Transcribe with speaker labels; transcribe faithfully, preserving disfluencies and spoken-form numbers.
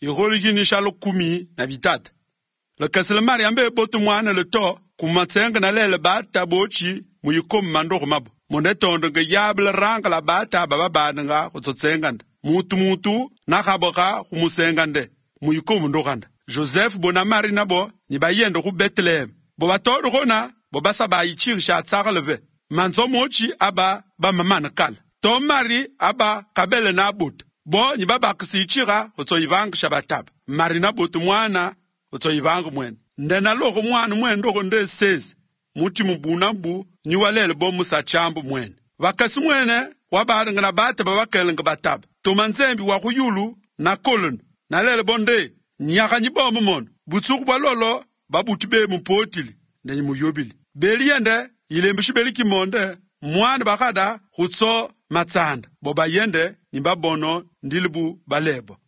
Speaker 1: igoligi shalo kumi na bitata. Le kasele mariambe botu mwana le to kumatsenga na lele bata bochi muyikom mandoro mabo. Monde tondo ge yable ranga la bata baba badanga kutsotsenganda. Mutu mutu nakaboka kumusengande muyikom ndokanda. Joseph bonamari nabo ni bayendo ku Bethlehem. Bo batodo kona bo basa ba yichirsha tsagaleve. Manzo mochi aba ba mamana kala. To mari aba kabele na but. Bo ni baba kisichira utso yivanga shabatab. Mari na but mwana utso yivanga mwen. Ndena loko mwana mwen ndoko nde sezi. Muti mubuna mbu ni walele bo musa chambu mwen. Wakasi mwene wabaranga na bata babakele nga batab. To manzembi wakuyulu na kolon. Na lele bonde nyaka nyibo mumon. Butsuku balolo babutibe mpotili ndenyi muyobili. Beli yende ilembishi beli kimonde mwana bakada hutso matsanda. Boba yende nibabono ndilibu balebo.